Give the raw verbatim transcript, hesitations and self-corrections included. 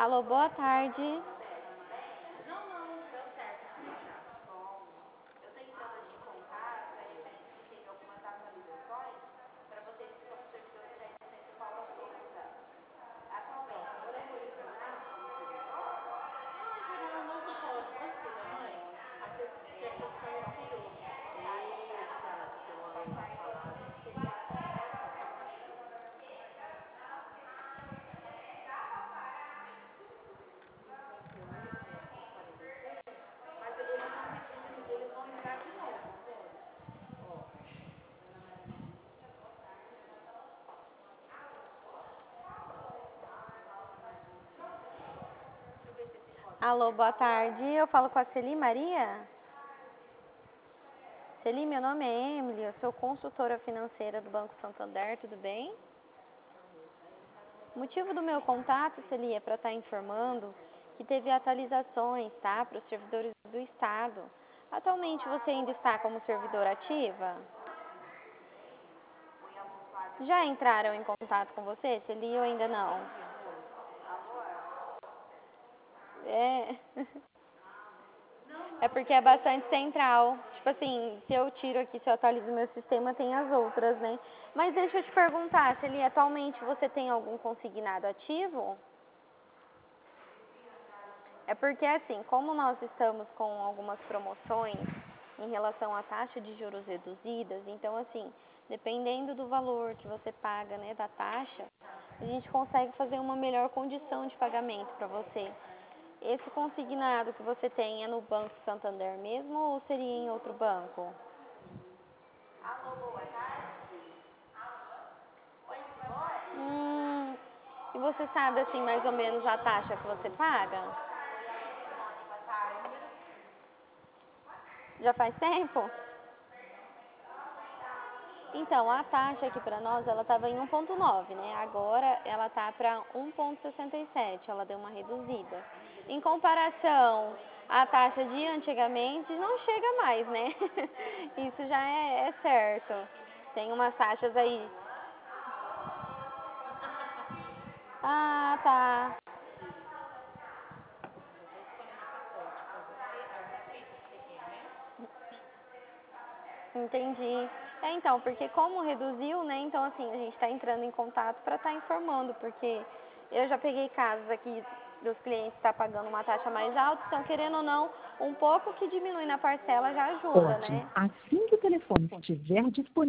Alô, boa tarde. Alô, boa tarde. Eu falo com a Celi Maria? Celi, meu nome é Emily, eu sou consultora financeira do Banco Santander, tudo bem? O motivo do meu contato, Celi, é para estar informando que teve atualizações, tá, para os servidores do Estado. Atualmente você ainda está como servidora ativa? Já entraram em contato com você, Celi, ou ainda não? É... É porque é bastante central. Tipo assim, se eu tiro aqui, se eu atualizo meu sistema, tem as outras, né? Mas deixa eu te perguntar, se ele atualmente você tem algum consignado ativo? É porque assim, como nós estamos com algumas promoções em relação à taxa de juros reduzidas, então assim, dependendo do valor que você paga, né, da taxa, a gente consegue fazer uma melhor condição de pagamento para você. Esse consignado que você tem é no Banco Santander mesmo ou seria em outro banco? Hum, e você sabe assim mais ou menos a taxa que você paga? Já faz tempo? Então, a taxa aqui para nós, ela estava em um ponto nove, né? Agora ela tá para um ponto sessenta e sete, ela deu uma reduzida. Em comparação à taxa de antigamente, não chega mais, né? Isso já é, é certo. Tem umas taxas aí. Ah, tá. Entendi. É, então, porque como reduziu, né? Então, assim, a gente está entrando em contato para estar informando, porque eu já peguei casos aqui dos clientes estar pagando uma taxa mais alta, então, querendo ou não, um pouco que diminui na parcela já ajuda, Pode. né? Assim que o telefone estiver disponível.